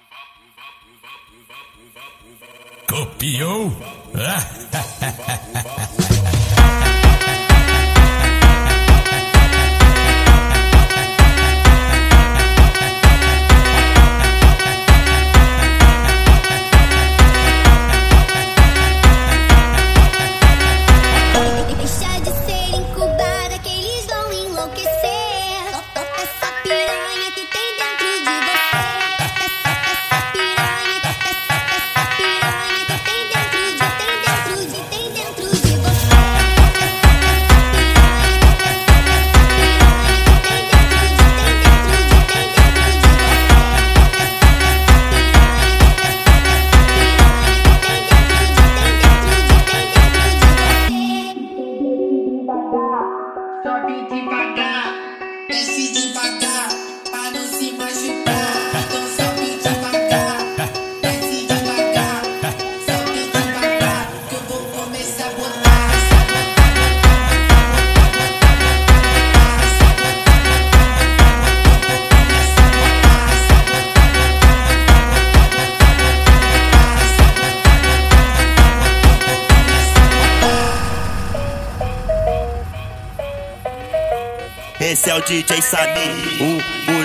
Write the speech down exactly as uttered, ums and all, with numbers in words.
Copiou? Deixa de ser incubada que eles vão enlouquecer. Solta essa piranha que tem dentro de você. Essa piranha, essa piranha que tem dentro de, tem dentro de, tem dentro de você. Essa piranha, essa piranha que tem dentro de, tem dentro de, tem dentro de você. Essa piranha, essa piranha que tem dentro de, tem dentro de, tem dentro de você. Sobe devagar, desce devagar, pra não se machucar. Então sobe devagar, desce devagar, sobe devagar, que eu vou começar a botar. Esse é o D J Sami, o,